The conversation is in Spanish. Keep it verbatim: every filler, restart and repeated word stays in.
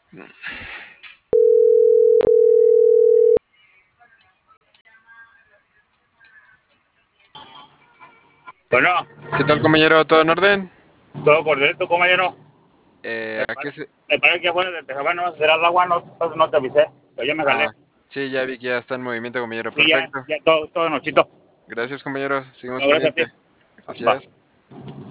Bueno, ¿Qué tal, compañero? ¿Todo en orden? todo por dentro, compañero. Eh, Me ¿a qué pare- se...? me parece que bueno, te bueno, no será el agua, no, no no te avisé, pero yo me Ah, salé. sí, ya vi que ya está en movimiento, compañero. Sí, ya, Perfecto. ya todo, todo nochito. Gracias, compañero. Seguimos No, gracias a pendiente. ti. Va. Gracias.